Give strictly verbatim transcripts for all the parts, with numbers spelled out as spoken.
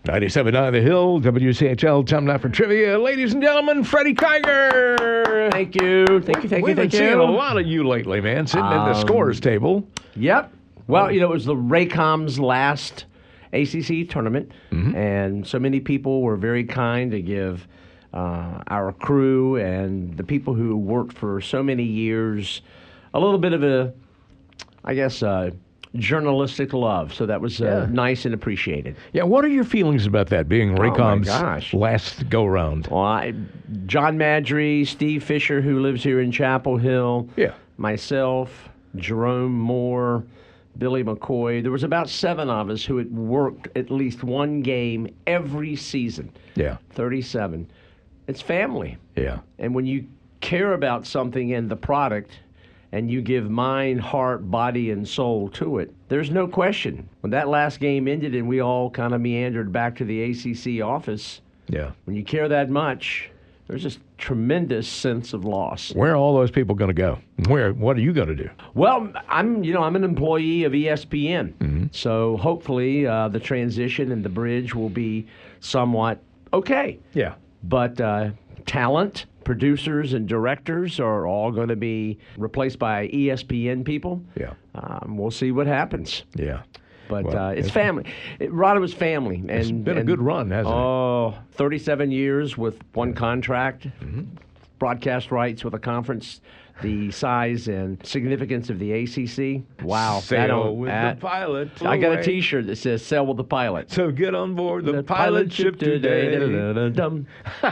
ninety-seven point nine The Hill, W C H L, time now for trivia. Ladies and gentlemen, Freddie Kiger. Thank you. Thank you, thank We've you, thank been seeing you. a lot of you lately, man, sitting in the Um, scores table. Yep. Well, you know, it was the Raycom's last A C C tournament, Mm-hmm. and so many people were very kind to give uh, our crew and the people who worked for so many years a little bit of a, I guess, uh, journalistic love. So that was uh, Yeah. nice and appreciated. Yeah, what are your feelings about that, being my Raycom's gosh. last go-round? Well, I, John Madry, Steve Fisher, who lives here in Chapel Hill, Yeah. myself, Jerome Moore, Billy McCoy. There was about seven of us who had worked at least one game every season. Yeah, thirty-seven. It's family. yeah. And when you care about something and the product, and you give mind, heart, body, and soul to it, there's no question. When that last game ended and we all kind of meandered back to the A C C office, Yeah. when you care that much, there's this tremendous sense of loss. Where are all those people going to go? Where? What are you going to do? Well, I'm, you know, I'm an employee of E S P N, Mm-hmm. so hopefully uh, the transition and the bridge will be somewhat okay. Yeah. But uh, talent, producers, and directors are all going to be replaced by E S P N people. Yeah. Um, we'll see what happens. Yeah. But Well, uh, it's it's- family. It, Rod was family. And, It's been a and- good run, hasn't it? Oh, thirty-seven years with one contract, Mm-hmm. broadcast rights with a conference the size and significance of the A C C. Wow. that Sail don't- with that- the pilot. I got a away. T-shirt that says "Sail with the Pilot." So get on board the, pilot ship today. Da-da-da-da-dum.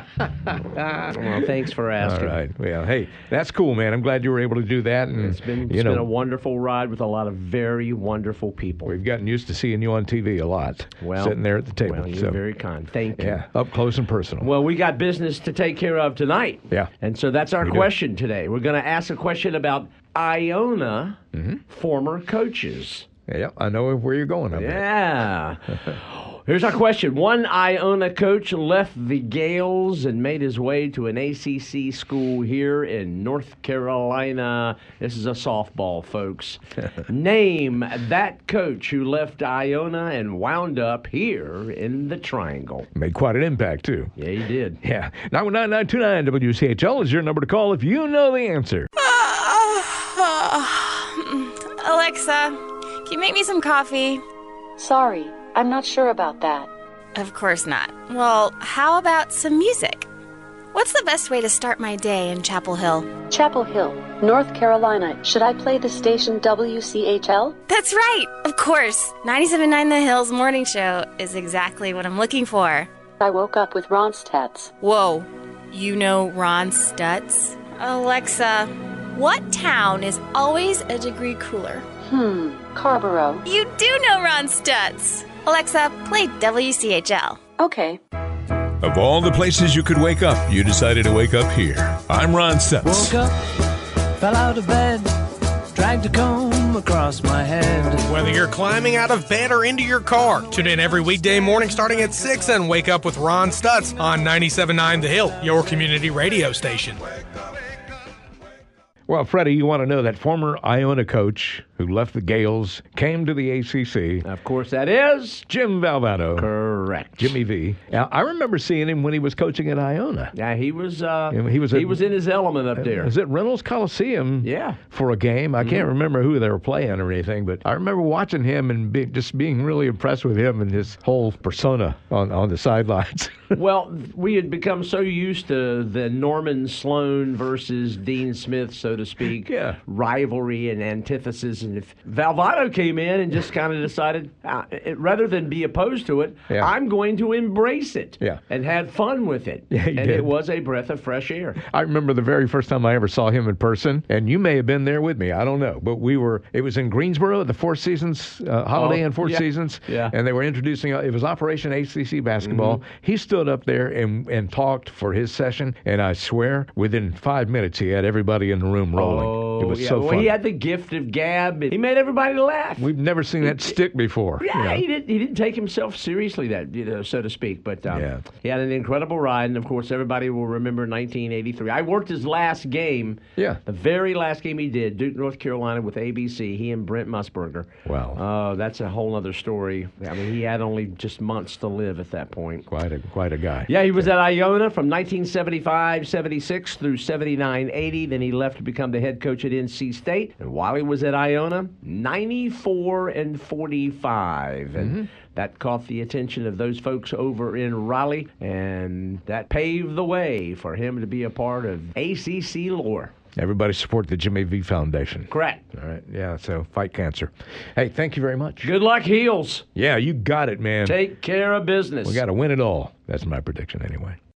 Well, thanks for All asking. right. Well, hey, that's cool, man. I'm glad you were able to do that. And It's been, you it's know, been a wonderful ride with a lot of very wonderful people. we've gotten used to seeing you on T V a lot, Well, sitting there at the table. Well, you're so, very kind. Thank you. yeah, up close and personal. Well, we got business to take care of tonight. Yeah. And so that's our We do. question today. We're going to ask a question about Iona Mm-hmm. former coaches. yeah, I know where you're going. I bet. Yeah. Here's our question. One Iona coach left the Gales and made his way to an A C C school here in North Carolina. This is a softball, folks. Name that coach who left Iona and wound up here in the Triangle. Made quite an impact, too. Yeah, he did. Yeah. nine one nine, nine two nine W C H L is your number to call if you know the answer. Alexa, can you make me some coffee? Sorry, I'm not sure about that. Of course not. Well, how about some music? What's the best way to start my day in Chapel Hill? Chapel Hill, North Carolina. Should I play the station W C H L? That's right, of course. ninety-seven point nine The Hills Morning Show is exactly what I'm looking for. I woke up with Ronstadts. Whoa, you know Ron Stutz? Alexa, what town is always a degree cooler? Hmm, Carborough. You do know Ron Stutz. Alexa, play W C H L. Okay. Of all the places you could wake up, you decided to wake up here. I'm Ron Stutz. Woke up, fell out of bed, dragged a comb across my head. Whether you're climbing out of bed or into your car, tune in every weekday morning starting at six and wake up with Ron Stutz on ninety-seven point nine The Hill, your community radio station. Well, Freddie, you want to know that former Iona coach who left the Gales came to the A C C, Of course, that is Jim Valvano. correct. Jimmy V. Now, I remember seeing him when he was coaching at Iona. Yeah, he was. Uh, Yeah, he was He at- was in his element up there. Was it Reynolds Coliseum? Yeah. For a game. I can't remember who they were playing or anything, but I remember watching him and be, just being really impressed with him and his whole persona on, on the sidelines. Well, we had become so used to the Norman Sloan versus Dean Smith, so to speak, Yeah. rivalry and antithesis. And if Valvano came in and just kind of decided, uh, it, rather than be opposed to it, Yeah. I'm going to embrace it Yeah. and had fun with it. Yeah, he and did. it was a breath of fresh air. I remember the very first time I ever saw him in person, and you may have been there with me. I don't know, but we were. It was in Greensboro at the Four Seasons uh, Holiday Oh, Inn Four yeah. Seasons, Yeah. and they were introducing. Uh, it was Operation A C C basketball. He stood up there and and talked for his session, and I swear, within five minutes, he had everybody in the room rolling. Oh, it was yeah. so well, fun. he had the gift of gab. And he made everybody laugh. We've never seen that stick before. Yeah, you know. he didn't. He didn't take himself seriously. That you know, so to speak. But um, Yeah. he had an incredible ride, and of course, everybody will remember nineteen eighty-three. I worked his last game. Yeah. The very last game he did, Duke, North Carolina, with A B C. He and Brent Musburger. Wow. Uh, that's a whole other story. I mean, he had only just months to live at that point. Quite a quite a guy. Yeah, he was at Iona from nineteen seventy-five seventy-six through seventy-nine eighty. Then he left to become the head coach at N C State. And while he was at Iona, ninety-four and forty-five. And Mm-hmm. that caught the attention of those folks over in Raleigh. And that paved the way for him to be a part of A C C lore. Everybody support the Jimmy V Foundation. Correct. All right. Yeah. So fight cancer. Hey, thank you very much. Good luck, Heels. Yeah, you got it, man. Take care of business. We got to win it all. That's my prediction, anyway.